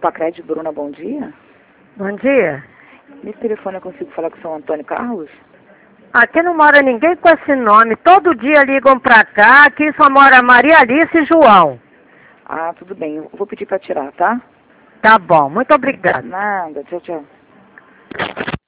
Pacred, Bruna, bom dia. Bom dia. Nesse telefone eu consigo falar com o São Antônio Carlos? Aqui não mora ninguém com esse nome. Todo dia ligam pra cá. Aqui só mora Maria Alice e João. Ah, tudo bem. Eu vou pedir para tirar, tá? Tá bom. Muito obrigada. Nada. Tchau, tchau.